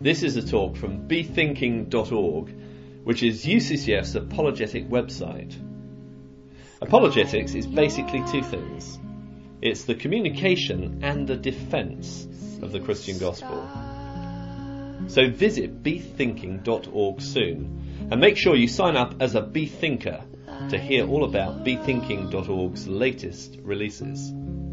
This is a talk from bethinking.org, which is UCCF's apologetic website. Apologetics is basically two things. It's the communication and the defence of the Christian gospel. So visit bethinking.org soon, and make sure you sign up as a Bethinker to hear all about bethinking.org's latest releases.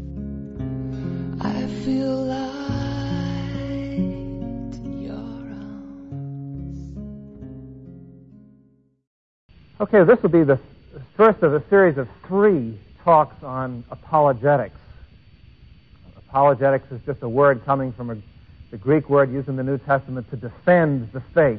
I feel light in your arms. Okay, this will be the first of a series of 3 talks on apologetics. Apologetics is just a word coming from the Greek word used in the New Testament to defend the faith,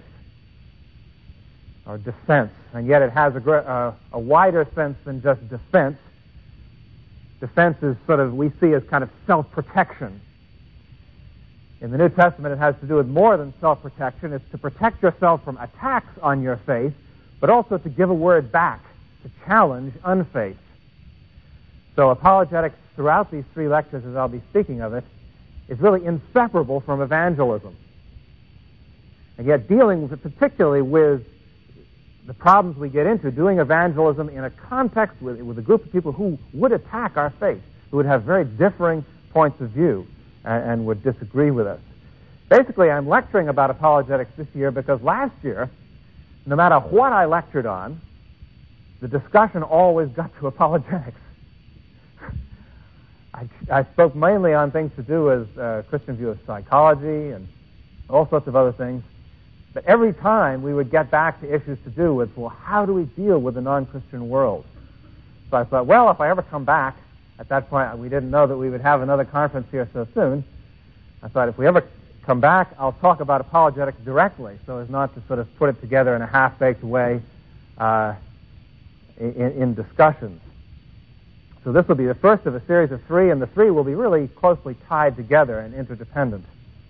or defense, and yet it has a wider sense than just defense. Defense is sort of, we see as kind of self-protection. In the New Testament, it has to do with more than self-protection. It's to protect yourself from attacks on your faith, but also to give a word back, to challenge unfaith. So apologetics throughout these 3 lectures, as I'll be speaking of it, is really inseparable from evangelism. And yet dealing particularly with the problems we get into, doing evangelism in a context with a group of people who would attack our faith, who would have very differing points of view and would disagree with us. Basically, I'm lecturing about apologetics this year because last year, no matter what I lectured on, the discussion always got to apologetics. I spoke mainly on things to do with Christian view of psychology and all sorts of other things. But every time we would get back to issues to do with, well, how do we deal with the non-Christian world? So I thought, well, if I ever come back, at that point we didn't know that we would have another conference here so soon. I thought if we ever come back, I'll talk about apologetics directly, so as not to sort of put it together in a half-baked way in discussions. So this will be the first of a series of 3, and the 3 will be really closely tied together and interdependent.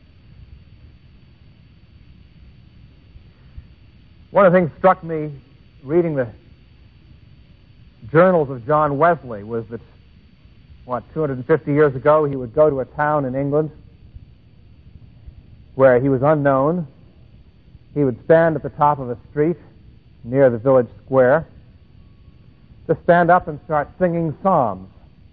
One of the things that struck me reading the journals of John Wesley was that, 250 years ago he would go to a town in England where he was unknown. He would stand at the top of a street near the village square, to stand up and start singing psalms.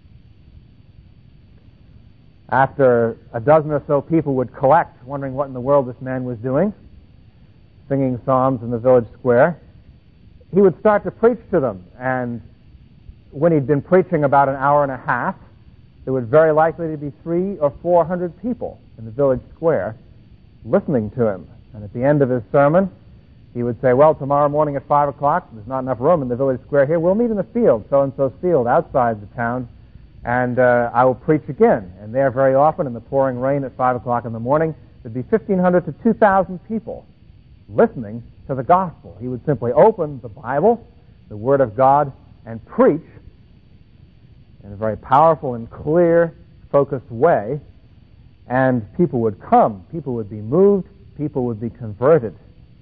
After a dozen or so people would collect, wondering what in the world this man was doing, singing psalms in the village square, he would start to preach to them. And when he'd been preaching about an hour and a half, there would very likely to be 300 or 400 people in the village square listening to him. And at the end of his sermon, he would say, well, tomorrow morning at 5 o'clock, there's not enough room in the village square here, we'll meet in the field, so-and-so field outside the town, and I will preach again. And there very often in the pouring rain at 5 o'clock in the morning, there'd be 1,500 to 2,000 people listening to the gospel. He would simply open the Bible, the Word of God, and preach in a very powerful and clear, focused way, and people would come, people would be moved, people would be converted.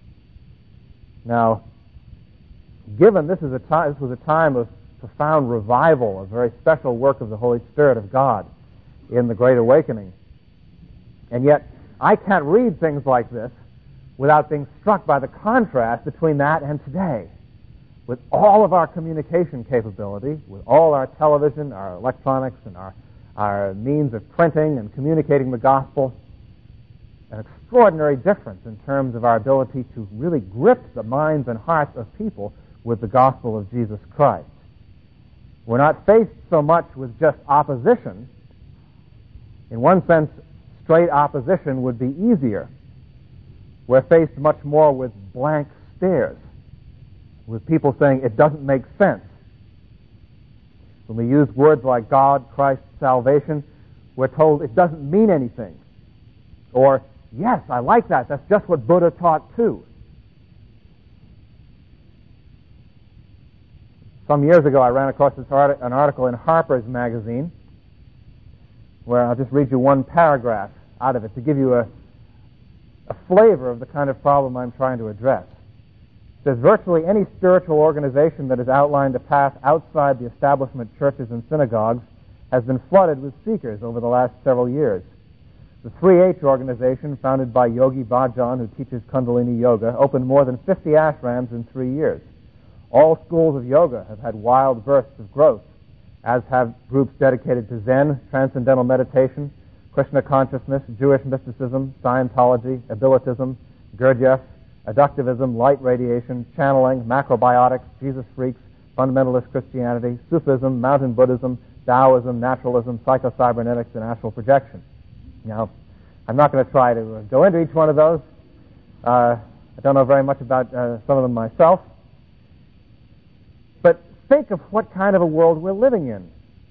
Now, given this was a time of profound revival, a very special work of the Holy Spirit of God in the Great Awakening, and yet I can't read things like this without being struck by the contrast between that and today. With all of our communication capability, with all our television, our electronics, and our means of printing and communicating the gospel, an extraordinary difference in terms of our ability to really grip the minds and hearts of people with the gospel of Jesus Christ. We're not faced so much with just opposition. In one sense, straight opposition would be easier. We're faced much more with blank stares, with people saying it doesn't make sense. When we use words like God, Christ, salvation, we're told it doesn't mean anything. Or, yes, I like that. That's just what Buddha taught too. Some years ago, I ran across an article in Harper's Magazine where I'll just read you one paragraph out of it to give you a flavor of the kind of problem I'm trying to address. It says, virtually any spiritual organization that has outlined a path outside the establishment churches and synagogues has been flooded with seekers over the last several years. The 3H organization, founded by Yogi Bhajan, who teaches Kundalini Yoga, opened more than 50 ashrams in 3 years. All schools of yoga have had wild bursts of growth, as have groups dedicated to Zen, transcendental meditation, Krishna consciousness, Jewish mysticism, Scientology, abilitism, Gurdjieff, adductivism, light radiation, channeling, macrobiotics, Jesus freaks, fundamentalist Christianity, Sufism, mountain Buddhism, Taoism, naturalism, psycho-cybernetics, and astral projection. Now, I'm not going to try to go into each one of those. I don't know very much about some of them myself. But think of what kind of a world we're living in.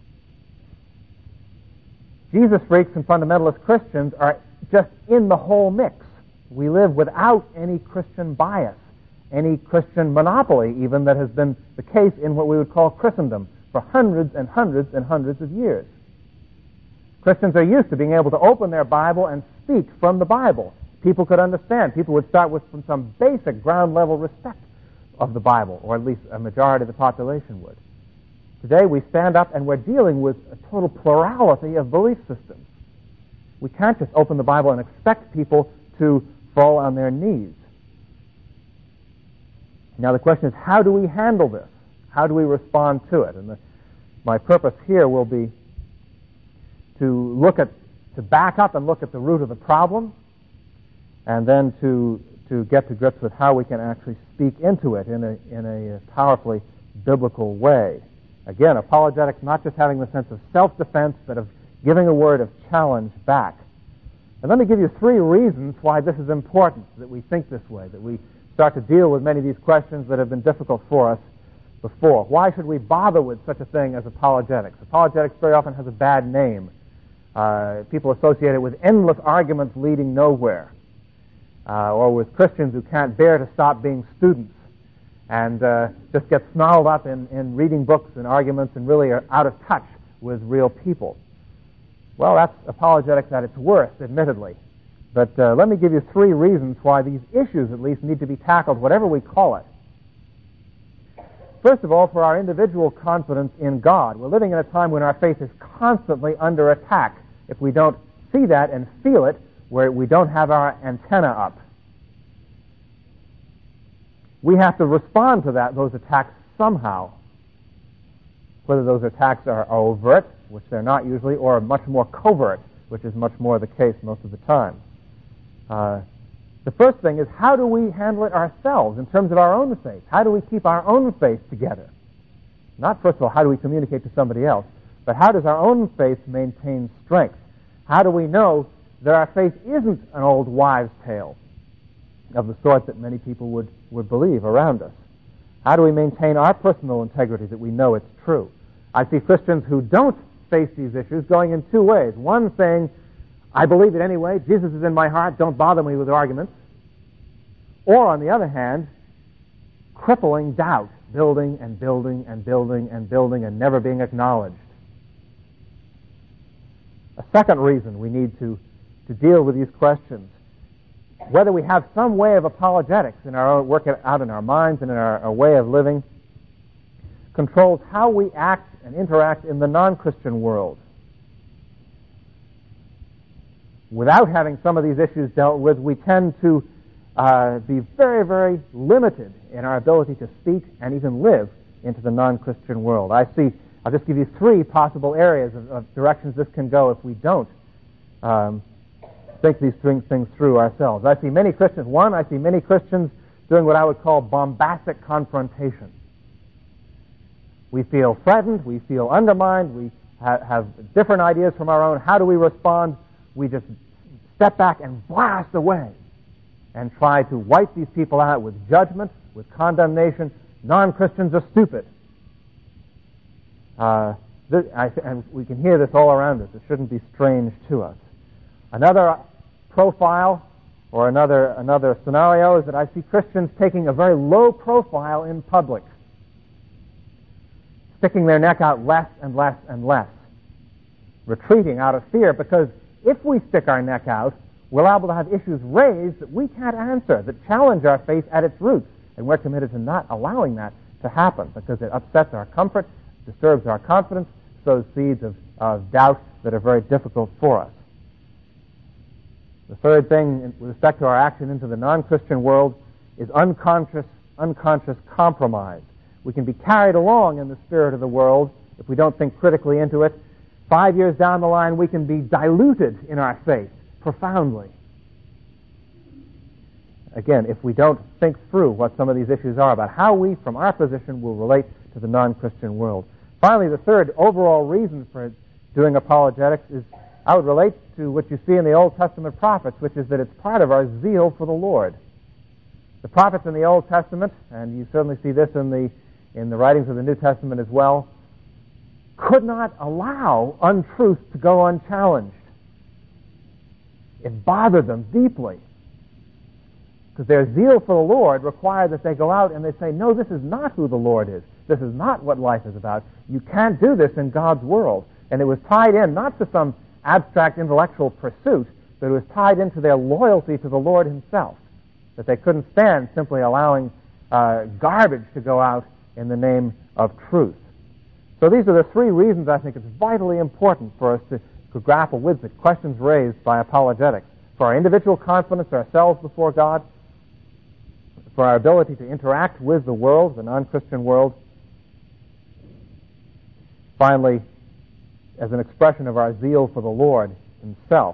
Jesus freaks and fundamentalist Christians are just in the whole mix. We live without any Christian bias, any Christian monopoly even that has been the case in what we would call Christendom for hundreds and hundreds and hundreds of years. Christians are used to being able to open their Bible and speak from the Bible. People could understand. People would start with some basic ground level respect of the Bible, or at least a majority of the population would. Today we stand up and we're dealing with a total plurality of belief systems. We can't just open the Bible and expect people to fall on their knees. Now the question is, how do we handle this? How do we respond to it? And my purpose here will be to back up and look at the root of the problem, and then to get to grips with how we can actually speak into it in a powerfully biblical way. Again, apologetics not just having the sense of self-defense, but of giving a word of challenge back. And let me give you 3 reasons why this is important, that we think this way, that we start to deal with many of these questions that have been difficult for us before. Why should we bother with such a thing as apologetics? Apologetics very often has a bad name. People associate it with endless arguments leading nowhere, or with Christians who can't bear to stop being students and just get snarled up in reading books and arguments and really are out of touch with real people. Well, that's apologetics at its worst, admittedly. But let me give you 3 reasons why these issues at least need to be tackled, whatever we call it. First of all, for our individual confidence in God. We're living in a time when our faith is constantly under attack. If we don't see that and feel it, where we don't have our antenna up, we have to respond to those attacks somehow. Whether those attacks are overt, which they're not usually, or much more covert, which is much more the case most of the time. The first thing is, how do we handle it ourselves in terms of our own faith? How do we keep our own faith together? Not, first of all, how do we communicate to somebody else, but how does our own faith maintain strength? How do we know that our faith isn't an old wives' tale of the sort that many people would believe around us? How do we maintain our personal integrity that we know it's true? I see Christians who don't face these issues going in 2 ways. One saying, I believe it anyway, Jesus is in my heart, don't bother me with arguments. Or, on the other hand, crippling doubt, building and building and building and building and never being acknowledged. A second reason we need to deal with these questions, whether we have some way of apologetics in our own, work it out in our minds and in our way of living, controls how we act and interact in the non-Christian world. Without having some of these issues dealt with, we tend to be very, very limited in our ability to speak and even live into the non-Christian world. I'll just give you 3 possible areas of directions this can go if we don't think these things through ourselves. I see many Christians doing what I would call bombastic confrontation. We feel threatened, we feel undermined, we have different ideas from our own. How do we respond? We just step back and blast away and try to wipe these people out with judgment, with condemnation. Non-Christians are stupid. And we can hear this all around us. It shouldn't be strange to us. Another profile or another scenario is that I see Christians taking a very low profile in public, sticking their neck out less and less and less, retreating out of fear, because if we stick our neck out, we're liable to have issues raised that we can't answer, that challenge our faith at its roots, and we're committed to not allowing that to happen because it upsets our comfort, disturbs our confidence, sows seeds of doubt that are very difficult for us. The third thing with respect to our action into the non-Christian world is unconscious compromise. We can be carried along in the spirit of the world if we don't think critically into it. 5 years down the line, we can be diluted in our faith profoundly. Again, if we don't think through what some of these issues are about how we, from our position, will relate to the non-Christian world. Finally, the third overall reason for doing apologetics is, I would relate to what you see in the Old Testament prophets, which is that it's part of our zeal for the Lord. The prophets in the Old Testament, and you certainly see this in the writings of the New Testament as well, could not allow untruth to go unchallenged. It bothered them deeply, because their zeal for the Lord required that they go out and they say, no, this is not who the Lord is. This is not what life is about. You can't do this in God's world. And it was tied in not to some abstract intellectual pursuit, but it was tied into their loyalty to the Lord himself, that they couldn't stand simply allowing garbage to go out in the name of truth. So these are the three reasons I think it's vitally important for us to grapple with the questions raised by apologetics. For our individual confidence ourselves before God, for our ability to interact with the world, the non-Christian world. Finally, as an expression of our zeal for the Lord himself.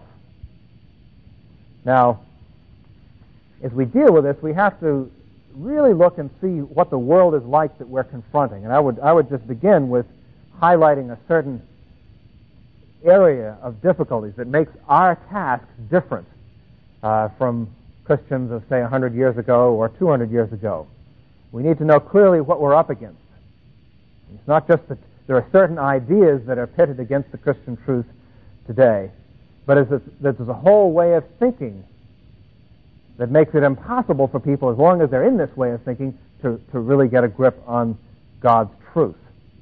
Now, as we deal with this, we have to really look and see what the world is like that we're confronting. And I would just begin with highlighting a certain area of difficulties that makes our task different from Christians of, say, 100 years ago or 200 years ago. We need to know clearly what we're up against. It's not just that there are certain ideas that are pitted against the Christian truth today, but there's a whole way of thinking that makes it impossible for people, as long as they're in this way of thinking, to really get a grip on God's truth.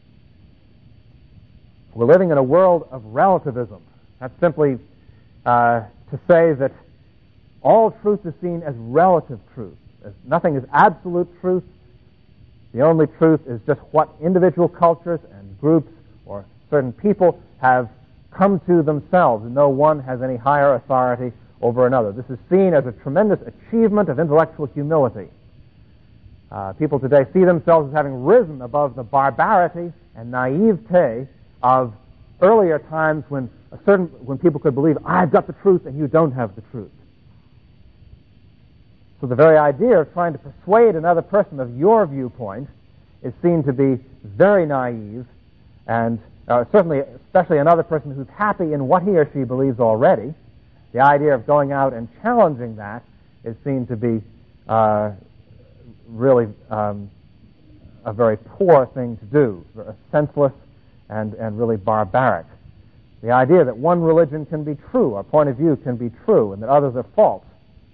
We're living in a world of relativism. That's simply to say that all truth is seen as relative truth. Nothing is absolute truth. The only truth is just what individual cultures and groups or certain people have come to themselves, and no one has any higher authority over another. This is seen as a tremendous achievement of intellectual humility. People today see themselves as having risen above the barbarity and naivete of earlier times when people could believe, I've got the truth and you don't have the truth. So the very idea of trying to persuade another person of your viewpoint is seen to be very naive, and certainly, especially another person who's happy in what he or she believes already. The idea of going out and challenging that is seen to be really a very poor thing to do, senseless and really barbaric. The idea that one religion can be true, our point of view can be true, and that others are false,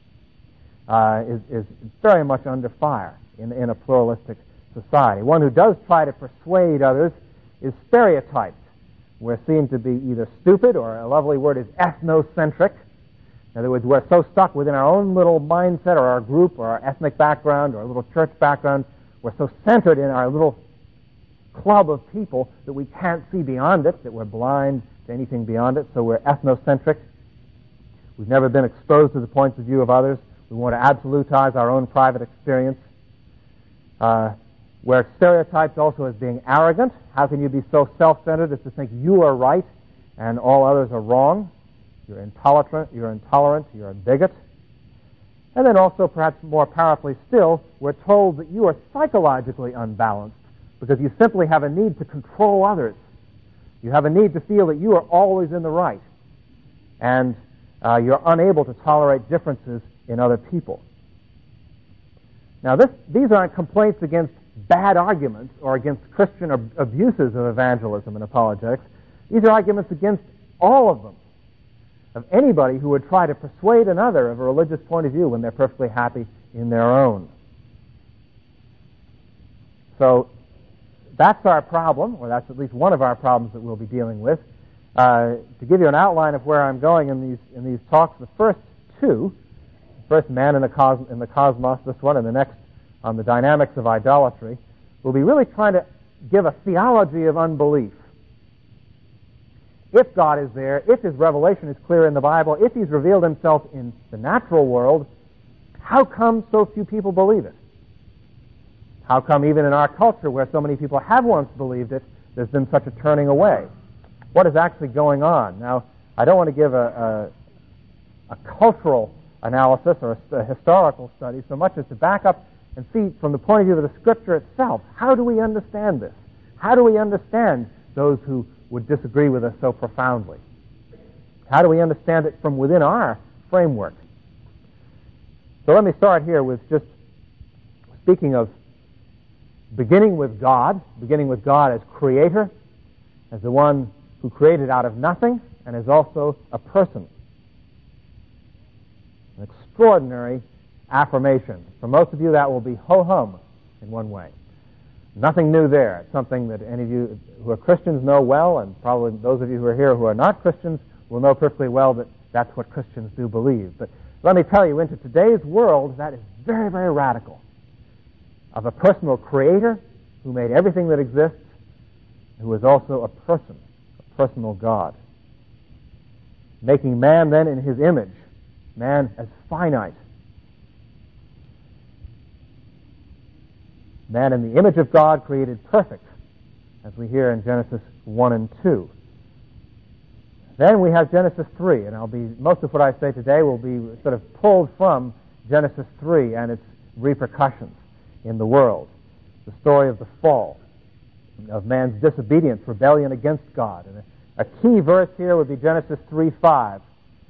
is very much under fire in a pluralistic society. One who does try to persuade others is stereotyped. We're seen to be either stupid, or a lovely word is ethnocentric. In other words, we're so stuck within our own little mindset or our group or our ethnic background or our little church background, we're so centered in our little club of people that we can't see beyond it, that we're blind to anything beyond it, so we're ethnocentric. We've never been exposed to the points of view of others. We want to absolutize our own private experience. We're stereotyped also as being arrogant. How can you be so self-centered as to think you are right and all others are wrong? You're intolerant, you're a bigot. And then also, perhaps more powerfully still, we're told that you are psychologically unbalanced because you simply have a need to control others. You have a need to feel that you are always in the right, and you're unable to tolerate differences in other people. Now, these aren't complaints against bad arguments or against Christian abuses of evangelism and apologetics. These are arguments against all of them, of anybody who would try to persuade another of a religious point of view when they're perfectly happy in their own. So that's our problem, or that's at least one of our problems that we'll be dealing with. To give you an outline of where I'm going in these talks, the first two, first Man in the Cosmos, this one, and the next on the dynamics of idolatry, we'll be really trying to give a theology of unbelief. if God is there, if His revelation is clear in the Bible, if He's revealed Himself in the natural world, how come so few people believe it? How come even in our culture, where so many people have once believed it, there's been such a turning away? What is actually going on? Now, I don't want to give a cultural analysis or a historical study so much as to back up and see from the point of view of the Scripture itself, how do we understand this? How do we understand those who would disagree with us so profoundly? How do we understand it from within our framework? So let me start here with just speaking of beginning with God as creator, as the one who created out of nothing, and as also a person. An extraordinary affirmation. For most of you, that will be ho-hum in one way. Nothing new there. It's something that any of you who are Christians know well, and probably those of you who are here who are not Christians will know perfectly well that that's what Christians do believe. But let me tell you, into today's world, that is very, very radical. Of a personal creator who made everything that exists, who is also a person, a personal God. Making man then in His image, man as finite. Man in the image of God created perfect, as we hear in Genesis 1 and 2. Then we have Genesis 3, and most of what I say today will be sort of pulled from Genesis 3 and its repercussions in the world. The story of the fall, of man's disobedience, rebellion against God. And a key verse here would be Genesis 3:5.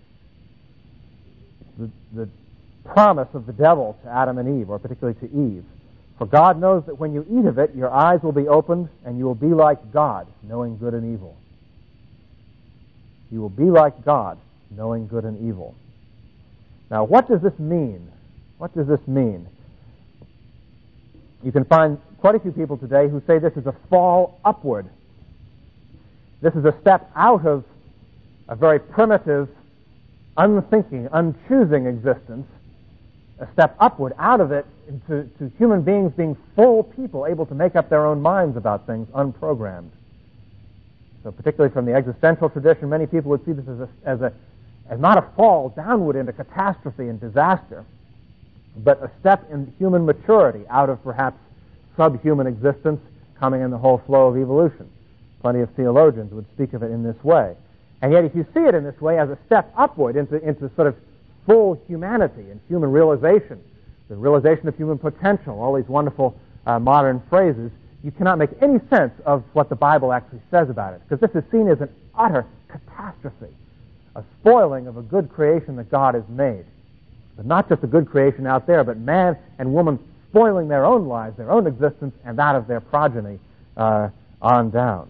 The promise of the devil to Adam and Eve, or particularly to Eve. For God knows that when you eat of it, your eyes will be opened, and you will be like God, knowing good and evil. You will be like God, knowing good and evil. Now, what does this mean? What does this mean? You can find quite a few people today who say this is a fall upward. This is a step out of a very primitive, unthinking, unchoosing existence, a step upward out of it to human beings being full people, able to make up their own minds about things, unprogrammed. So particularly from the existential tradition, many people would see this as not a fall downward into catastrophe and disaster, but a step in human maturity out of perhaps subhuman existence coming in the whole flow of evolution. Plenty of theologians would speak of it in this way. And yet if you see it in this way as a step upward into sort of full humanity and human realization, the realization of human potential, all these wonderful modern phrases, you cannot make any sense of what the Bible actually says about it, because this is seen as an utter catastrophe, a spoiling of a good creation that God has made. But not just a good creation out there, but man and woman spoiling their own lives, their own existence, and that of their progeny on down.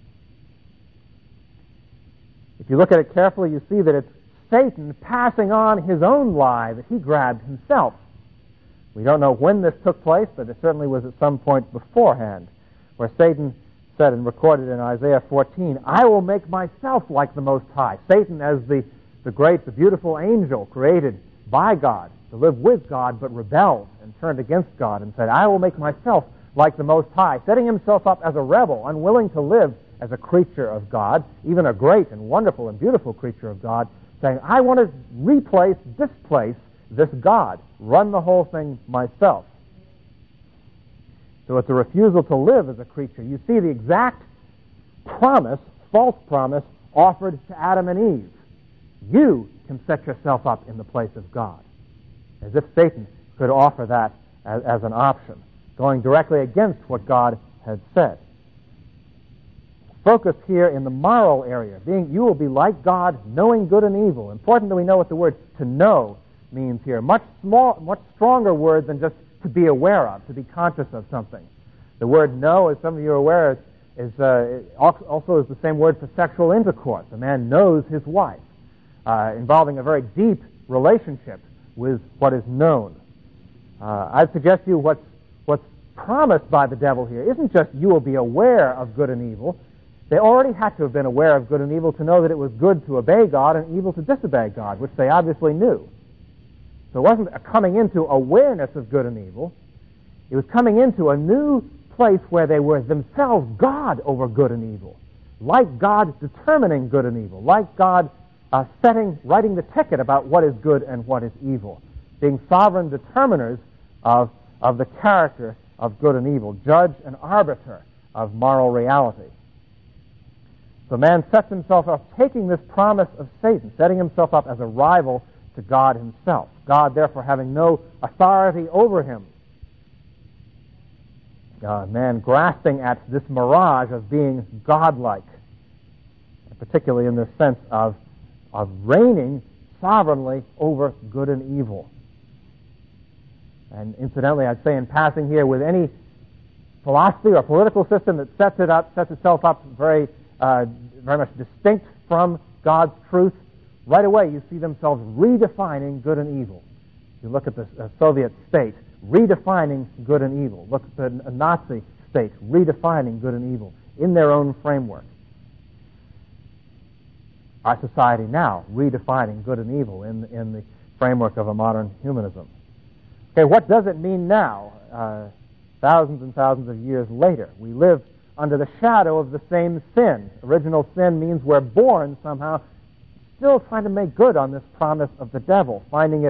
If you look at it carefully, you see that it's Satan passing on his own lie that he grabbed himself. We don't know when this took place, but it certainly was at some point beforehand, where Satan said and recorded in Isaiah 14, I will make myself like the Most High. Satan as the great, the beautiful angel created by God, to live with God, but rebelled and turned against God and said, I will make myself like the Most High, setting himself up as a rebel, unwilling to live as a creature of God, even a great and wonderful and beautiful creature of God, saying, I want to displace this God, run the whole thing myself. So it's a refusal to live as a creature. You see the exact promise, false promise, offered to Adam and Eve. You can set yourself up in the place of God. As if Satan could offer that as an option, going directly against what God had said. Focus here in the moral area, you will be like God, knowing good and evil. Important that we know what the word to know means here. Much stronger word than just to be aware of, to be conscious of something. The word know, as some of you are aware, also is the same word for sexual intercourse. A man knows his wife, involving a very deep relationship with what is known. I'd suggest to you what's promised by the devil here isn't just you will be aware of good and evil. They already had to have been aware of good and evil to know that it was good to obey God and evil to disobey God, which they obviously knew. So it wasn't a coming into awareness of good and evil. It was coming into a new place where they were themselves God over good and evil, like God determining good and evil, like God writing the ticket about what is good and what is evil, being sovereign determiners of the character of good and evil, judge and arbiter of moral reality. So man sets himself up, taking this promise of Satan, setting himself up as a rival to God himself. God, therefore, having no authority over him. Man grasping at this mirage of being godlike, particularly in the sense of reigning sovereignly over good and evil. And incidentally, I'd say in passing here, with any philosophy or political system that sets itself up very much distinct from God's truth, right away you see themselves redefining good and evil. You look at the Soviet state, redefining good and evil. Look at the Nazi state, redefining good and evil in their own framework. Our society now, redefining good and evil in the framework of a modern humanism. Okay, what does it mean now, thousands and thousands of years later? We live under the shadow of the same sin. Original sin means we're born somehow still trying to make good on this promise of the devil, finding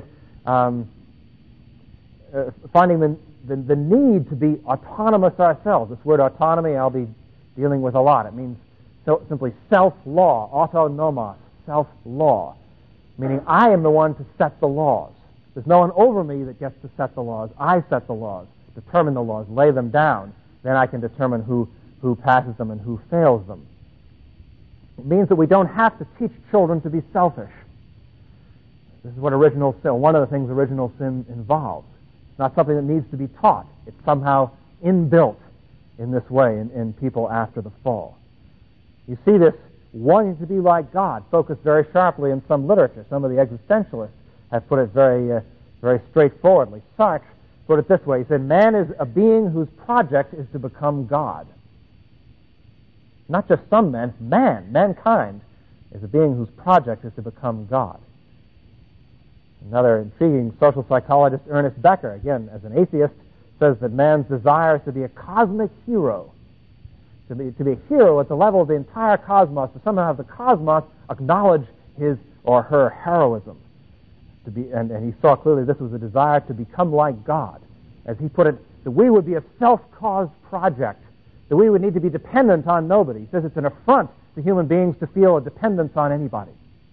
the need to be autonomous ourselves. This word autonomy I'll be dealing with a lot. It means simply self-law, autonomos, self-law, meaning I am the one to set the laws. There's no one over me that gets to set the laws. I set the laws, determine the laws, lay them down. Then I can determine who passes them and who fails them. It means that we don't have to teach children to be selfish. This is what original sin, one of the things original sin involves. It's not something that needs to be taught. It's somehow inbuilt in this way in people after the fall. You see this wanting to be like God focused very sharply in some literature. Some of the existentialists have put it very straightforwardly. Sartre put it this way. He said, man is a being whose project is to become God. Not just some men, mankind is a being whose project is to become God. Another intriguing social psychologist, Ernest Becker, again, as an atheist, says that man's desire is to be a cosmic hero. To be a hero at the level of the entire cosmos, to somehow have the cosmos acknowledge his or her heroism. And he saw clearly this was a desire to become like God. As he put it, that we would be a self-caused project, that we would need to be dependent on nobody. He says it's an affront to human beings to feel a dependence on anybody.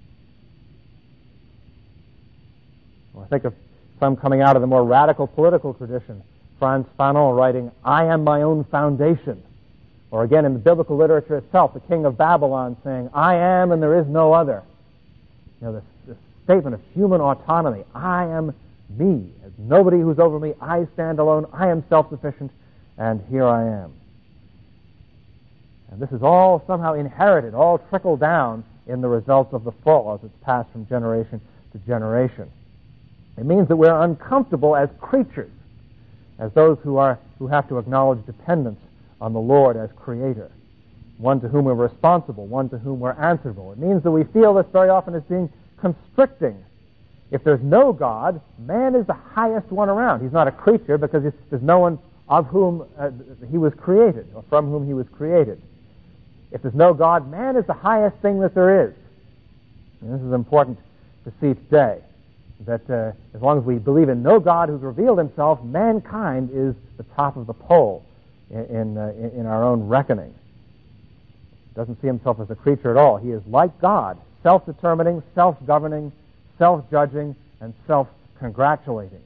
Well, I think of some coming out of the more radical political tradition. Frantz Fanon writing, I am my own foundation. Or again, in the biblical literature itself, the king of Babylon saying, I am and there is no other. You know, this statement of human autonomy. I am me. There's nobody who's over me. I stand alone. I am self-sufficient. And here I am. And this is all somehow inherited, all trickled down in the results of the fall as it's passed from generation to generation. It means that we're uncomfortable as creatures, as those who have to acknowledge dependence on the Lord as creator, one to whom we're responsible, one to whom we're answerable. It means that we feel this very often as being constricting. If there's no God, man is the highest one around. He's not a creature because there's no one of whom he was created or from whom he was created. If there's no God, man is the highest thing that there is. And this is important to see today, that as long as we believe in no God who's revealed himself, mankind is the top of the pole in our own reckoning. Doesn't see himself as a creature at all. He is like God, self-determining, self-governing, self-judging, and self-congratulating.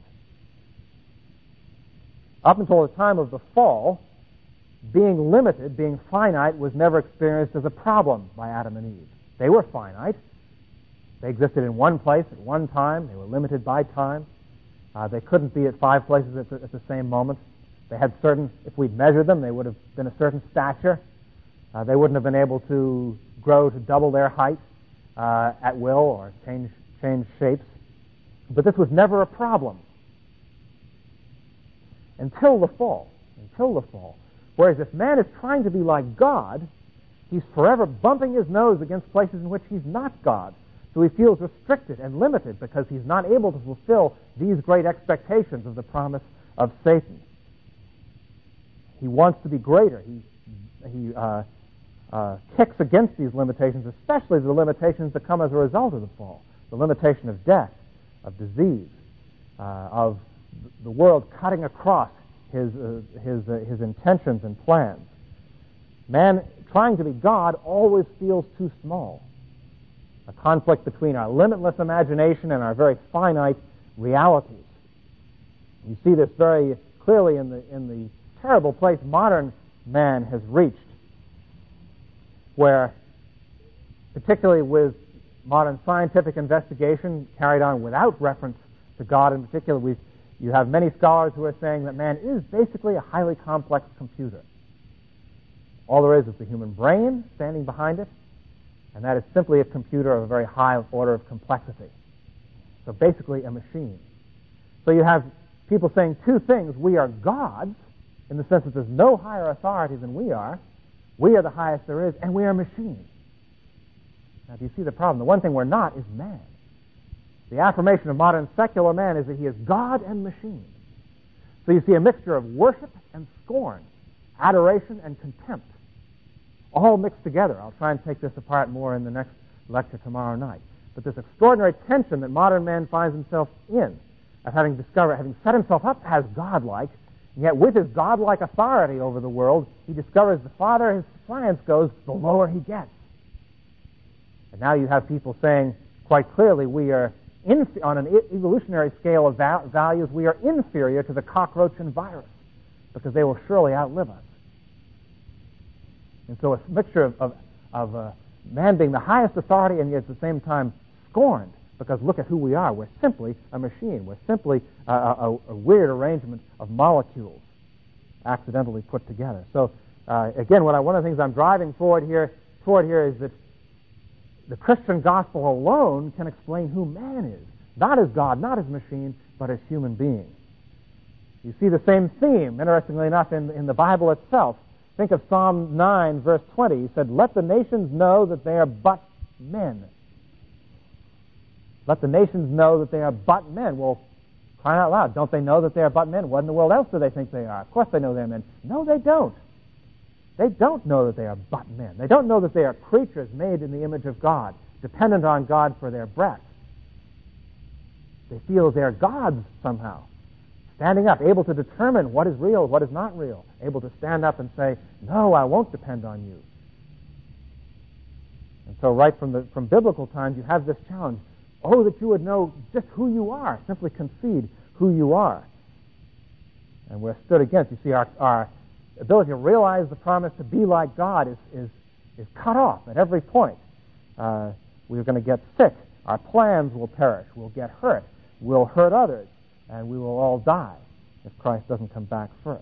Up until the time of the fall, being limited, being finite, was never experienced as a problem by Adam and Eve. They were finite. They existed in one place at one time. They were limited by time. They couldn't be at 5 places at the same moment. They had certain, if we'd measured them, they would have been a certain stature. They wouldn't have been able to grow to double their height at will or change shapes. But this was never a problem until the fall. Whereas if man is trying to be like God, he's forever bumping his nose against places in which he's not God. So he feels restricted and limited because he's not able to fulfill these great expectations of the promise of Satan. He wants to be greater. He kicks against these limitations, especially the limitations that come as a result of the fall. The limitation of death, of disease, of the world cutting across his intentions and plans. Man, trying to be God, always feels too small. A conflict between our limitless imagination and our very finite realities. You see this very clearly in the terrible place modern man has reached, where, particularly with modern scientific investigation carried on without reference to God in particular, you have many scholars who are saying that man is basically a highly complex computer. All there is the human brain standing behind it, and that is simply a computer of a very high order of complexity. So basically a machine. So you have people saying two things. We are gods, in the sense that there's no higher authority than we are. We are the highest there is, and we are machines. Now, do you see the problem? The one thing we're not is man. The affirmation of modern secular man is that he is God and machine. So you see a mixture of worship and scorn, adoration and contempt, all mixed together. I'll try and take this apart more in the next lecture tomorrow night. But this extraordinary tension that modern man finds himself in, of having set himself up as godlike, and yet with his godlike authority over the world, he discovers the farther his science goes, the lower he gets. And now you have people saying quite clearly we are, on an evolutionary scale of values, we are inferior to the cockroach and virus, because they will surely outlive us. And so a mixture of man being the highest authority and yet at the same time scorned, because look at who we are. We're simply a machine. We're simply a weird arrangement of molecules accidentally put together. So again, one of the things I'm driving toward here is that the Christian gospel alone can explain who man is, not as God, not as machine, but as human being. You see the same theme, interestingly enough, in the Bible itself. Think of Psalm 9, verse 20. He said, "Let the nations know that they are but men." Let the nations know that they are but men. Well, crying out loud, don't they know that they are but men? What in the world else do they think they are? Of course they know they're men. No, they don't. They don't know that they are but men. They don't know that they are creatures made in the image of God, dependent on God for their breath. They feel they're gods somehow, standing up, able to determine what is real, what is not real, able to stand up and say, no, I won't depend on you. And so right from biblical times, you have this challenge. Oh, that you would know just who you are. Simply concede who you are. And we're stood against. You see, our ability to realize the promise to be like God is cut off at every point. We're going to get sick. Our plans will perish. We'll get hurt. We'll hurt others. And we will all die if Christ doesn't come back first.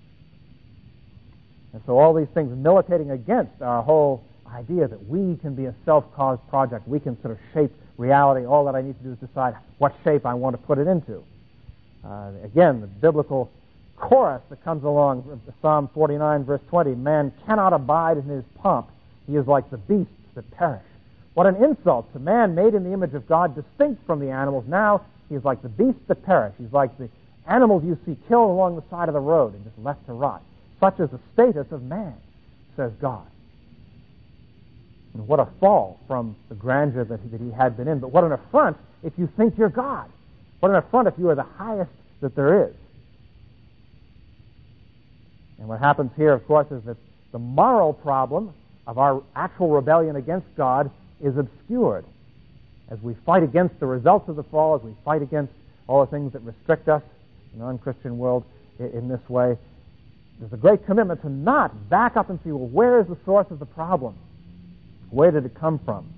And so all these things militating against our whole idea that we can be a self-caused project. We can sort of shape reality. All that I need to do is decide what shape I want to put it into. Again, the biblical chorus that comes along, Psalm 49, verse 20, man cannot abide in his pomp. He is like the beasts that perish. What an insult to man made in the image of God, distinct from the animals. Now he is like the beasts that perish. He's like the animals you see killed along the side of the road and just left to rot. Such is the status of man, says God. And what a fall from the grandeur that he had been in. But what an affront if you think you're God. What an affront if you are the highest that there is. And what happens here, of course, is that the moral problem of our actual rebellion against God is obscured. As we fight against the results of the fall, as we fight against all the things that restrict us in the non-Christian world in this way, there's a great commitment to not back up and see, well, where is the source of the problem? Where did it come from?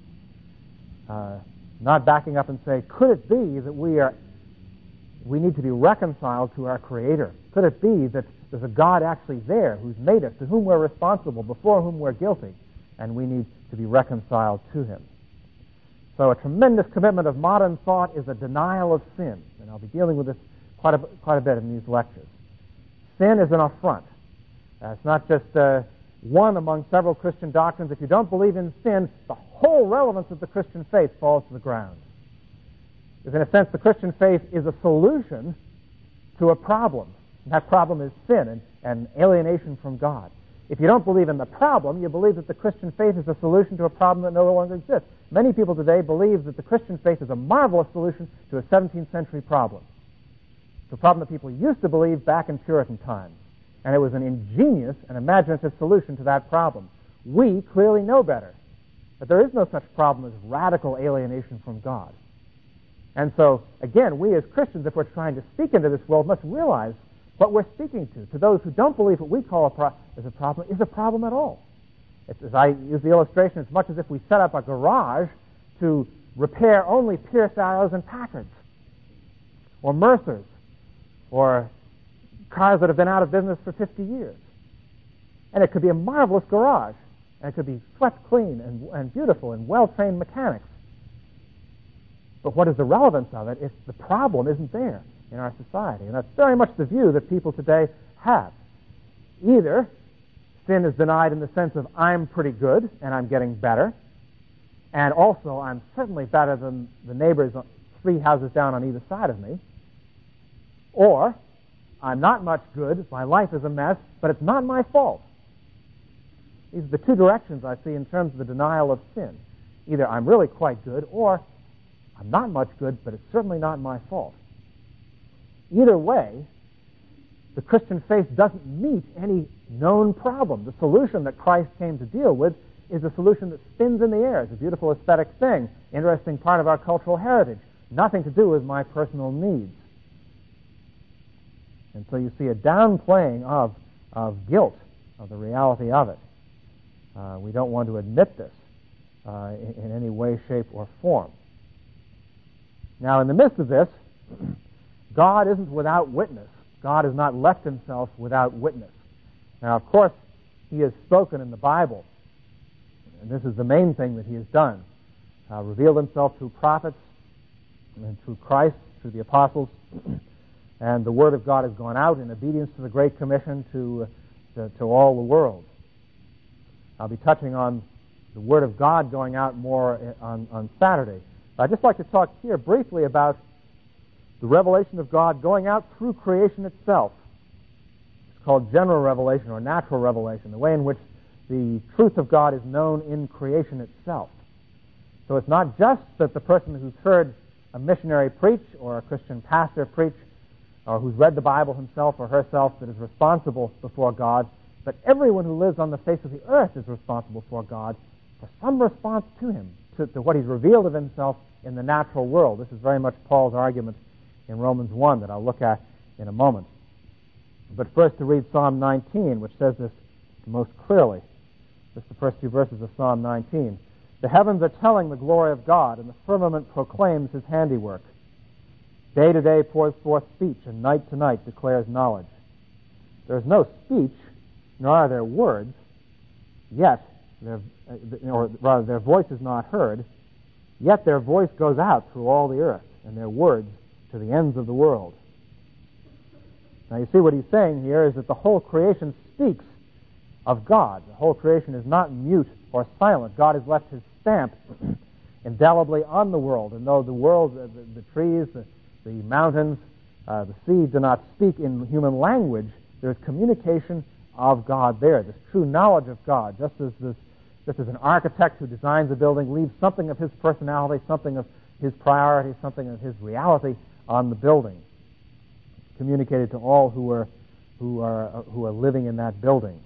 Not backing up and say, could it be that we need to be reconciled to our Creator? Could it be that there's a God actually there who's made us, to whom we're responsible, before whom we're guilty, and we need to be reconciled to Him? So a tremendous commitment of modern thought is a denial of sin, and I'll be dealing with this quite a bit in these lectures. Sin is an affront. It's not just one among several Christian doctrines. If you don't believe in sin, the whole relevance of the Christian faith falls to the ground. Because in a sense, the Christian faith is a solution to a problem. And that problem is sin and alienation from God. If you don't believe in the problem, you believe that the Christian faith is a solution to a problem that no longer exists. Many people today believe that the Christian faith is a marvelous solution to a 17th century problem. It's a problem that people used to believe back in Puritan times. And it was an ingenious and imaginative solution to that problem. We clearly know better. But there is no such problem as radical alienation from God. And so, again, we as Christians, if we're trying to speak into this world, must realize what we're speaking to. To those who don't believe what we call as a problem is a problem at all. It's, as I use the illustration, it's much as if we set up a garage to repair only Pierce Arrows and Packards, or Mercers, or cars that have been out of business for 50 years. And it could be a marvelous garage, and it could be swept clean and beautiful and well-trained mechanics. But what is the relevance of it if the problem isn't there in our society? And that's very much the view that people today have. Either sin is denied in the sense of I'm pretty good and I'm getting better, and also I'm certainly better than the neighbors 3 houses down on either side of me, or I'm not much good, my life is a mess, but it's not my fault. These are the two directions I see in terms of the denial of sin. Either I'm really quite good, or I'm not much good, but it's certainly not my fault. Either way, the Christian faith doesn't meet any known problem. The solution that Christ came to deal with is a solution that spins in the air. It's a beautiful aesthetic thing, interesting part of our cultural heritage. Nothing to do with my personal needs. And so you see a downplaying of guilt, of the reality of it. We don't want to admit this in any way, shape, or form. Now, in the midst of this, God isn't without witness. God has not left himself without witness. Now, of course, he has spoken in the Bible, and this is the main thing that he has done. Revealed himself through prophets and through Christ, through the apostles, and the Word of God has gone out in obedience to the Great Commission to all the world. I'll be touching on the Word of God going out more on Saturday. I'd just like to talk here briefly about the revelation of God going out through creation itself. It's called general revelation or natural revelation, the way in which the truth of God is known in creation itself. So it's not just that the person who's heard a missionary preach or a Christian pastor preach or who's read the Bible himself or herself that is responsible before God, but everyone who lives on the face of the earth is responsible for God for some response to him, to what he's revealed of himself in the natural world. This is very much Paul's argument in Romans 1 that I'll look at in a moment. But first to read Psalm 19, which says this most clearly. Just the first 2 verses of Psalm 19. The heavens are telling the glory of God, and the firmament proclaims his handiwork. Day to day pours forth speech, and night to night declares knowledge. There is no speech, nor are there words, yet, their voice is not heard, yet their voice goes out through all the earth, and their words to the ends of the world. Now you see what he's saying here is that the whole creation speaks of God. The whole creation is not mute or silent. God has left his stamp indelibly on the world, and though the world, the trees, the mountains, the sea do not speak in human language, there is communication of God there, this true knowledge of God, just as an architect who designs a building leaves something of his personality, something of his priority, something of his reality on the building, communicated to all who are living in that building.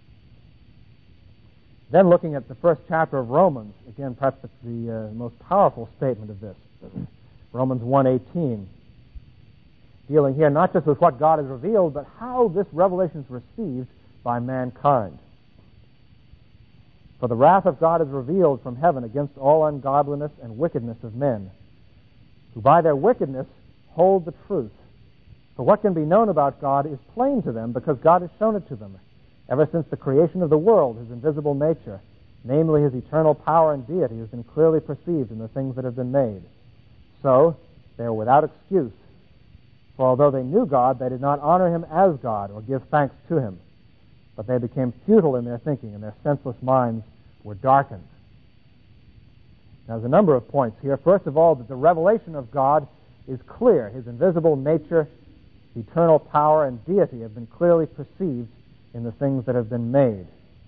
Then looking at the first chapter of Romans, again, perhaps the most powerful statement of this, Romans 1:18, dealing here not just with what God has revealed, but how this revelation is received by mankind. For the wrath of God is revealed from heaven against all ungodliness and wickedness of men, who by their wickedness hold the truth. For what can be known about God is plain to them, because God has shown it to them. Ever since the creation of the world, his invisible nature, namely his eternal power and deity, has been clearly perceived in the things that have been made. So they are without excuse. For although they knew God, they did not honor him as God or give thanks to him. But they became futile in their thinking, and their senseless minds were darkened. Now, there's a number of points here. First of all, that the revelation of God is clear. His invisible nature, eternal power, and deity have been clearly perceived in the things that have been made.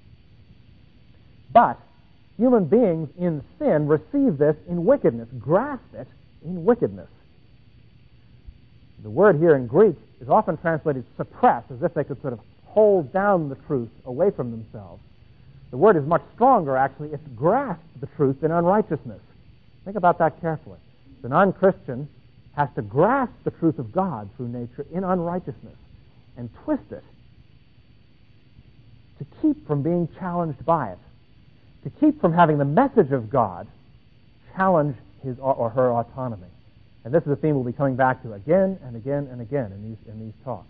But human beings in sin receive this in wickedness, grasp it in wickedness. The word here in Greek is often translated suppress, as if they could sort of hold down the truth away from themselves. The word is much stronger, actually. It's grasp the truth in unrighteousness. Think about that carefully. The non-Christian has to grasp the truth of God through nature in unrighteousness and twist it to keep from being challenged by it, to keep from having the message of God challenge his or her autonomy. And this is a theme we'll be coming back to again and again and again in these talks.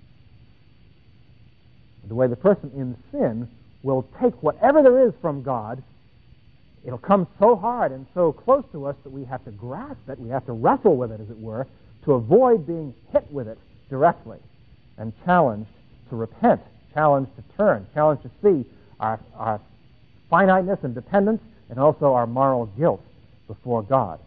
The way the person in sin will take whatever there is from God, it'll come so hard and so close to us that we have to grasp it, we have to wrestle with it, as it were, to avoid being hit with it directly and challenged to repent, challenged to turn, challenged to see our finiteness and dependence and also our moral guilt before God.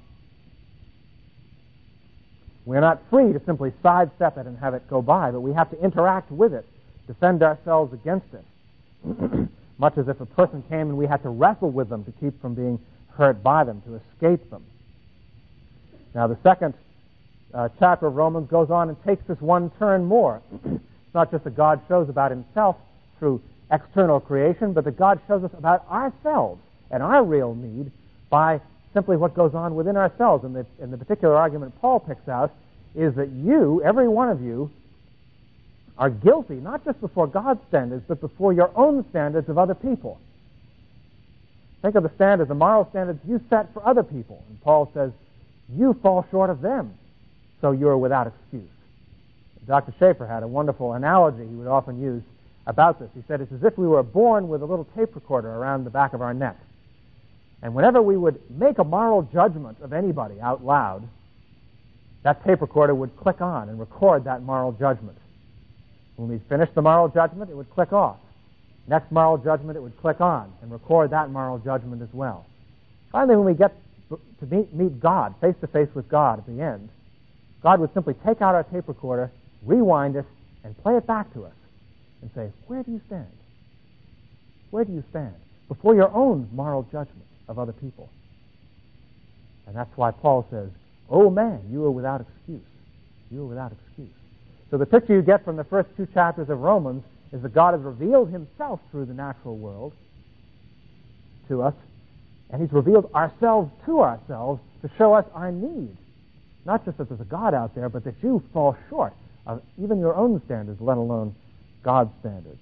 We're not free to simply sidestep it and have it go by, but we have to interact with it, defend ourselves against it, much as if a person came and we had to wrestle with them to keep from being hurt by them, to escape them. Now, the second chapter of Romans goes on and takes this one turn more. It's not just that God shows about himself through external creation, but that God shows us about ourselves and our real need by simply what goes on within ourselves. And the particular argument Paul picks out is that you, every one of you, are guilty, not just before God's standards, but before your own standards of other people. Think of the standards, the moral standards you set for other people. And Paul says, you fall short of them, so you are without excuse. Dr. Schaefer had a wonderful analogy he would often use about this. He said, it's as if we were born with a little tape recorder around the back of our neck. And whenever we would make a moral judgment of anybody out loud, that tape recorder would click on and record that moral judgment. When we finished the moral judgment, it would click off. Next moral judgment, it would click on and record that moral judgment as well. Finally, when we get to meet God, face to face with God at the end, God would simply take out our tape recorder, rewind it, and play it back to us and say, where do you stand? Where do you stand? Before your own moral judgment of other people. And that's why Paul says, oh man, you are without excuse. You are without excuse. So the picture you get from the first two chapters of Romans is that God has revealed himself through the natural world to us, and he's revealed ourselves to ourselves to show us our need. Not just that there's a God out there, but that you fall short of even your own standards, let alone God's standards.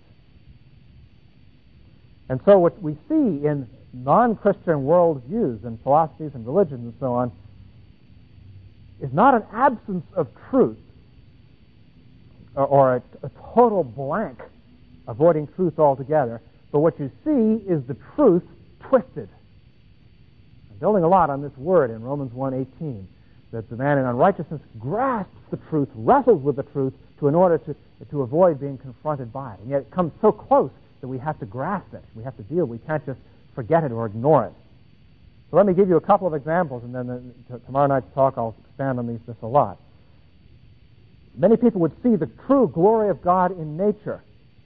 And so what we see in non-Christian worldviews and philosophies and religions and so on is not an absence of truth or a total blank, avoiding truth altogether, but what you see is the truth twisted. I'm building a lot on this word in Romans 1:18, that the man in unrighteousness grasps the truth, wrestles with the truth in order to avoid being confronted by it. And yet it comes so close that we have to grasp it. We have to deal. We can't just forget it or ignore it. So let me give you a couple of examples, and then tomorrow night's talk I'll expand on this a lot. Many people would see the true glory of God in nature.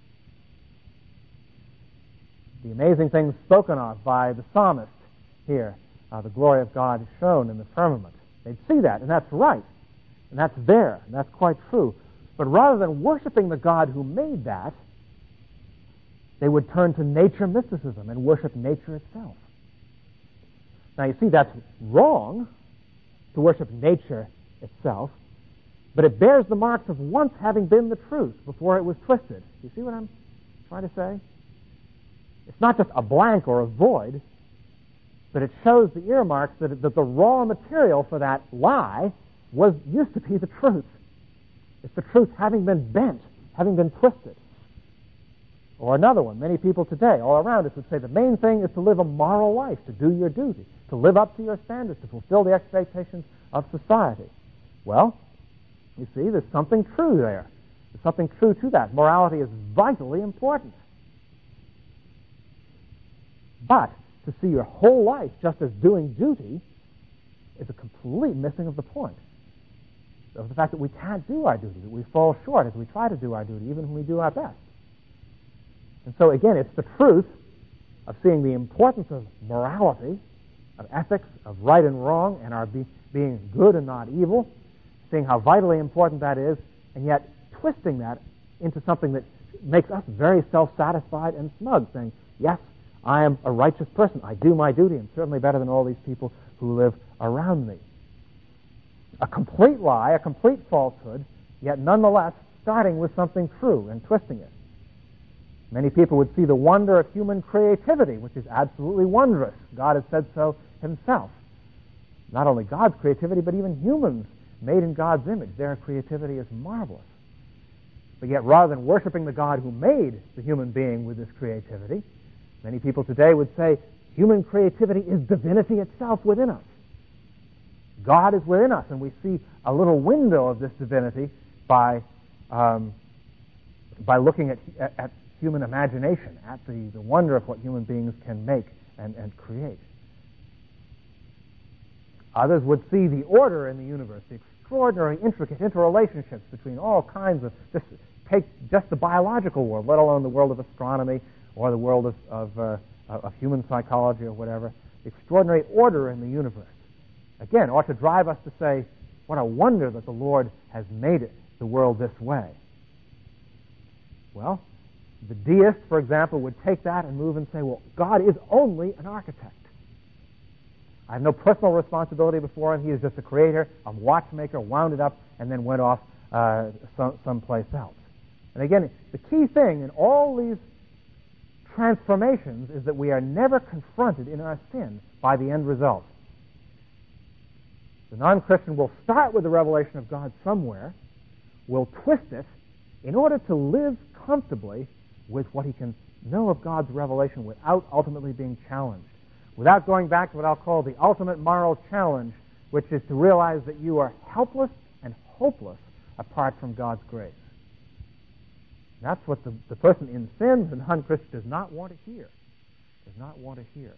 The amazing things spoken of by the psalmist here, the glory of God is shown in the firmament. They'd see that, and that's right, and that's there, and that's quite true. But rather than worshiping the God who made that, they would turn to nature mysticism and worship nature itself. Now, you see, that's wrong to worship nature itself, but it bears the marks of once having been the truth before it was twisted. You see what I'm trying to say? It's not just a blank or a void, but it shows the earmarks that the raw material for that lie used to be the truth. It's the truth having been bent, having been twisted. Or another one, many people today, all around us, would say the main thing is to live a moral life, to do your duty, to live up to your standards, to fulfill the expectations of society. Well, you see, there's something true there. There's something true to that. Morality is vitally important. But to see your whole life just as doing duty is a complete missing of the point. Of the fact that we can't do our duty, that we fall short as we try to do our duty, even when we do our best. And so again, it's the truth of seeing the importance of morality, of ethics, of right and wrong, and our being good and not evil, seeing how vitally important that is, and yet twisting that into something that makes us very self-satisfied and smug, saying, yes, I am a righteous person. I do my duty. I'm certainly better than all these people who live around me. A complete lie, a complete falsehood, yet nonetheless starting with something true and twisting it. Many people would see the wonder of human creativity, which is absolutely wondrous. God has said so himself. Not only God's creativity, but even humans made in God's image. Their creativity is marvelous. But yet, rather than worshiping the God who made the human being with this creativity, many people today would say human creativity is divinity itself within us. God is within us, and we see a little window of this divinity by looking at human imagination, at the wonder of what human beings can make and create. Others would see the order in the universe, the extraordinary, intricate interrelationships between all kinds of, take just the biological world, let alone the world of astronomy or the world of human psychology or whatever, the extraordinary order in the universe. Again, ought to drive us to say, what a wonder that the Lord has made it, the world this way. Well, the deist, for example, would take that and move and say, well, God is only an architect. I have no personal responsibility before him. He is just a creator, a watchmaker, wound it up, and then went off someplace else. And again, the key thing in all these transformations is that we are never confronted in our sin by the end result. The non-Christian will start with the revelation of God somewhere, will twist it in order to live comfortably with what he can know of God's revelation without ultimately being challenged, without going back to what I'll call the ultimate moral challenge, which is to realize that you are helpless and hopeless apart from God's grace. That's what the person in sin, the non-Christian, does not want to hear. Does not want to hear.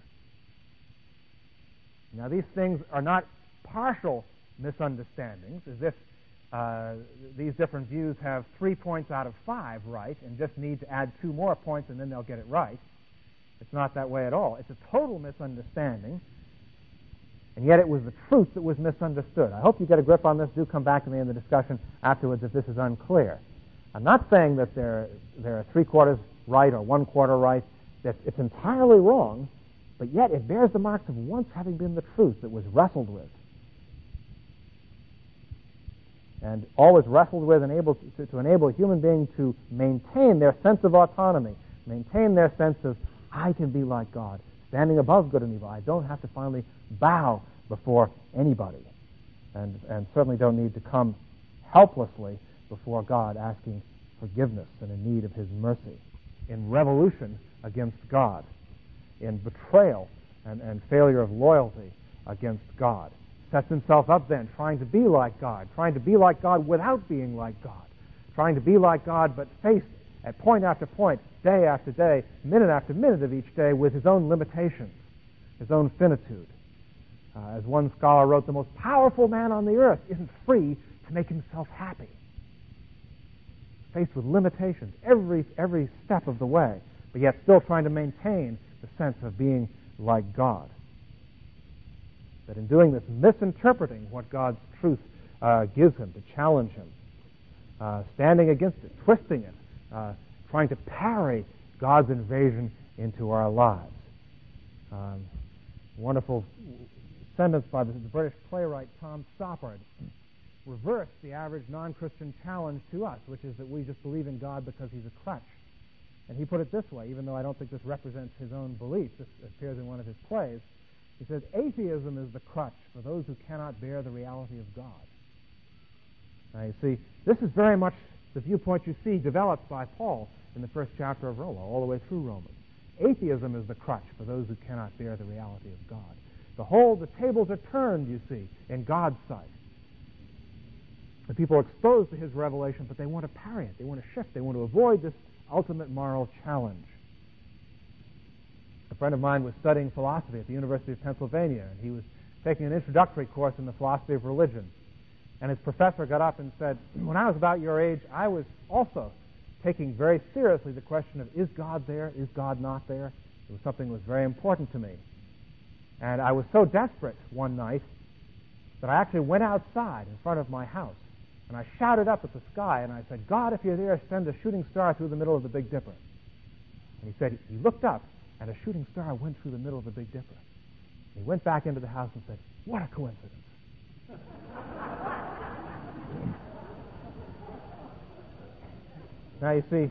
Now, these things are not partial misunderstandings, as if these different views have 3 points out of 5 right and just need to add 2 more points and then they'll get it right. It's not that way at all. It's a total misunderstanding, and yet it was the truth that was misunderstood. I hope you get a grip on this. Do come back to me in the discussion afterwards if this is unclear. I'm not saying that there are 3/4 right or 1/4 right. That it's entirely wrong, but yet it bears the marks of once having been the truth that was wrestled with. And always wrestled with and able to enable a human being to maintain their sense of autonomy, maintain their sense of, I can be like God, standing above good and evil. I don't have to finally bow before anybody, and certainly don't need to come helplessly before God asking forgiveness and in need of his mercy, in revolution against God, in betrayal and failure of loyalty against God. Sets himself up then, trying to be like God without being like God, trying to be like God but faced at point after point, day after day, minute after minute of each day with his own limitations, his own finitude. As one scholar wrote, the most powerful man on the earth isn't free to make himself happy. Faced with limitations every step of the way, but yet still trying to maintain the sense of being like God. That in doing this, misinterpreting what God's truth gives him, to challenge him, standing against it, twisting it, trying to parry God's invasion into our lives. Wonderful sentence by the British playwright Tom Stoppard reversed the average non-Christian challenge to us, which is that we just believe in God because he's a crutch. And he put it this way, even though I don't think this represents his own belief, this appears in one of his plays. He says, atheism is the crutch for those who cannot bear the reality of God. Now you see, this is very much the viewpoint you see developed by Paul in the first chapter of Romans, all the way through Romans. Atheism is the crutch for those who cannot bear the reality of God. The tables are turned, you see, in God's sight. The people are exposed to his revelation, but they want to parry it. They want to shift. They want to avoid this ultimate moral challenge. A friend of mine was studying philosophy at the University of Pennsylvania, and he was taking an introductory course in the philosophy of religion. And his professor got up and said, when I was about your age, I was also taking very seriously the question of, is God there? Is God not there? It was something that was very important to me. And I was so desperate one night that I actually went outside in front of my house, and I shouted up at the sky, and I said, God, if you're there, send a shooting star through the middle of the Big Dipper. And he said, he looked up, and a shooting star went through the middle of the Big Dipper. He went back into the house and said, what a coincidence. Now, you see,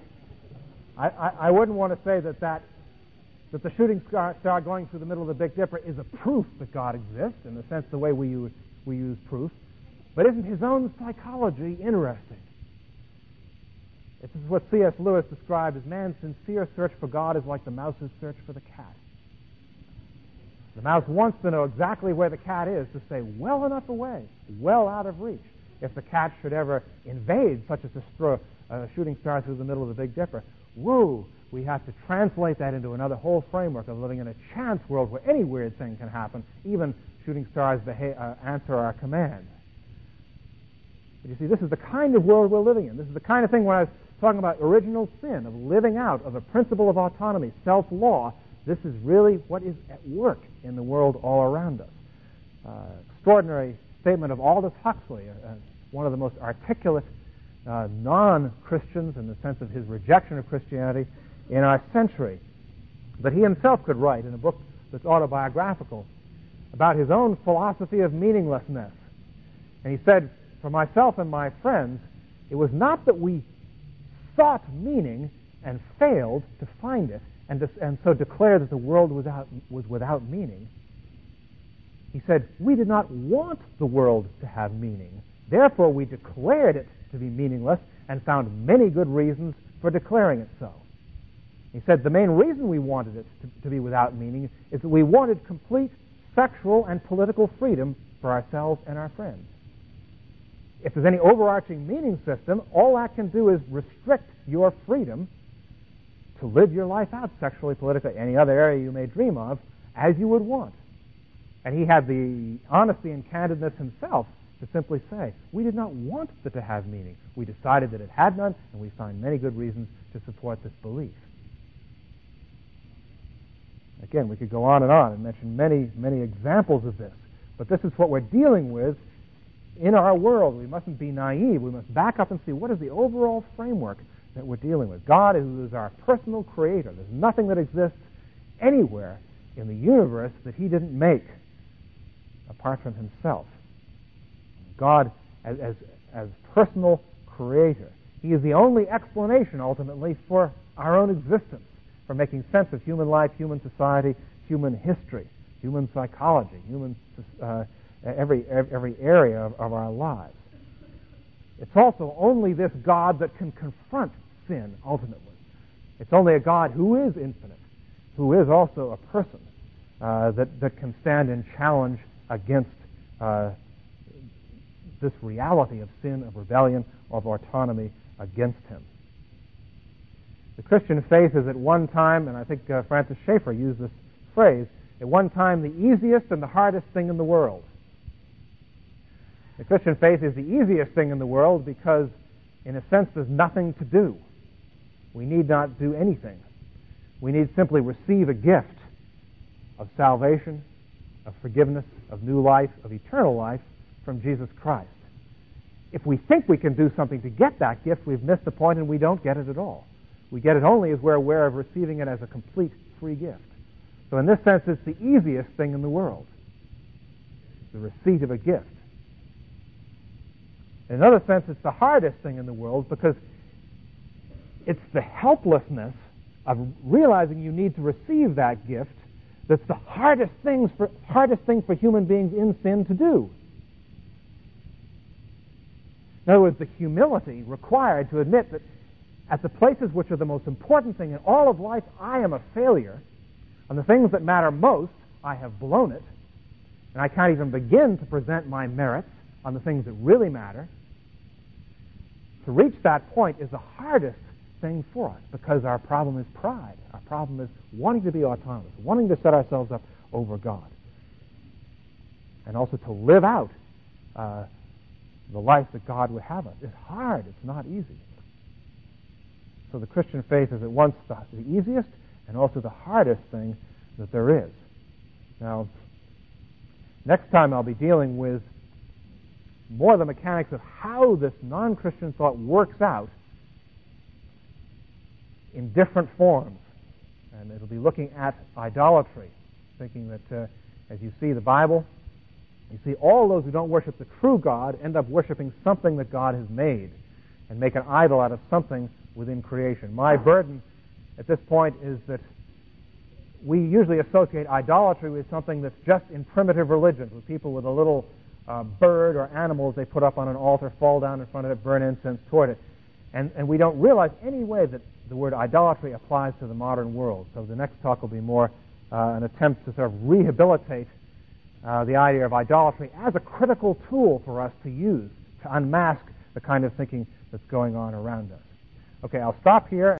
I wouldn't want to say that the shooting star going through the middle of the Big Dipper is a proof that God exists, in the sense the way we use proof. But isn't his own psychology interesting? This is what C.S. Lewis described as man's sincere search for God is like the mouse's search for the cat. The mouse wants to know exactly where the cat is to stay well enough away, well out of reach. If the cat should ever invade, such as to throw a shooting star through the middle of the Big Dipper, whoa, we have to translate that into another whole framework of living in a chance world where any weird thing can happen, even shooting stars answer our command. But you see, this is the kind of world we're living in. This is the kind of thing when I was talking about original sin, of living out of a principle of autonomy, self-law. This is really what is at work in the world all around us. Extraordinary statement of Aldous Huxley, one of the most articulate non-Christians in the sense of his rejection of Christianity in our century. But he himself could write in a book that's autobiographical about his own philosophy of meaninglessness. And he said, for myself and my friends, it was not that we sought meaning and failed to find it, and so declared that the world was without meaning. He said, we did not want the world to have meaning. Therefore, we declared it to be meaningless and found many good reasons for declaring it so. He said the main reason we wanted it to be without meaning is that we wanted complete sexual and political freedom for ourselves and our friends. If there's any overarching meaning system, all that can do is restrict your freedom to live your life out sexually, politically, any other area you may dream of, as you would want. And he had the honesty and candidness himself to simply say, we did not want it to have meaning. We decided that it had none, and we find many good reasons to support this belief. Again, we could go on and mention many, many examples of this. But this is what we're dealing with in our world. We mustn't be naive. We must back up and see what is the overall framework that we're dealing with. God is our personal creator. There's nothing that exists anywhere in the universe that he didn't make apart from himself. God as personal creator. He is the only explanation, ultimately, for our own existence, for making sense of human life, human society, human history, human psychology, every area of our lives. It's also only this God that can confront sin, ultimately. It's only a God who is infinite, who is also a person, that can stand in challenge against this reality of sin, of rebellion, of autonomy against him. The Christian faith is at one time, and I think Francis Schaeffer used this phrase, at one time the easiest and the hardest thing in the world. The Christian faith is the easiest thing in the world because, in a sense, there's nothing to do. We need not do anything. We need simply receive a gift of salvation, of forgiveness, of new life, of eternal life from Jesus Christ. If we think we can do something to get that gift, we've missed the point and we don't get it at all. We get it only as we're aware of receiving it as a complete free gift. So in this sense, it's the easiest thing in the world, the receipt of a gift. In another sense, it's the hardest thing in the world because it's the helplessness of realizing you need to receive that gift that's the hardest thing for human beings in sin to do. In other words, the humility required to admit that at the places which are the most important thing in all of life, I am a failure. On the things that matter most, I have blown it. And I can't even begin to present my merits on the things that really matter. To reach that point is the hardest thing for us because our problem is pride. Our problem is wanting to be autonomous, wanting to set ourselves up over God. And also to live out the life that God would have us. It's hard. It's not easy. So the Christian faith is at once the easiest and also the hardest thing that there is. Now, next time I'll be dealing with more the mechanics of how this non-Christian thought works out in different forms. And it'll be looking at idolatry, thinking that as you see the Bible, you see all those who don't worship the true God end up worshiping something that God has made and make an idol out of something within creation. My burden at this point is that we usually associate idolatry with something that's just in primitive religions, with people with a little bird or animals they put up on an altar, fall down in front of it, burn incense toward it. And we don't realize any way that the word idolatry applies to the modern world. So the next talk will be more an attempt to sort of rehabilitate the idea of idolatry as a critical tool for us to use to unmask the kind of thinking that's going on around us. Okay, I'll stop here.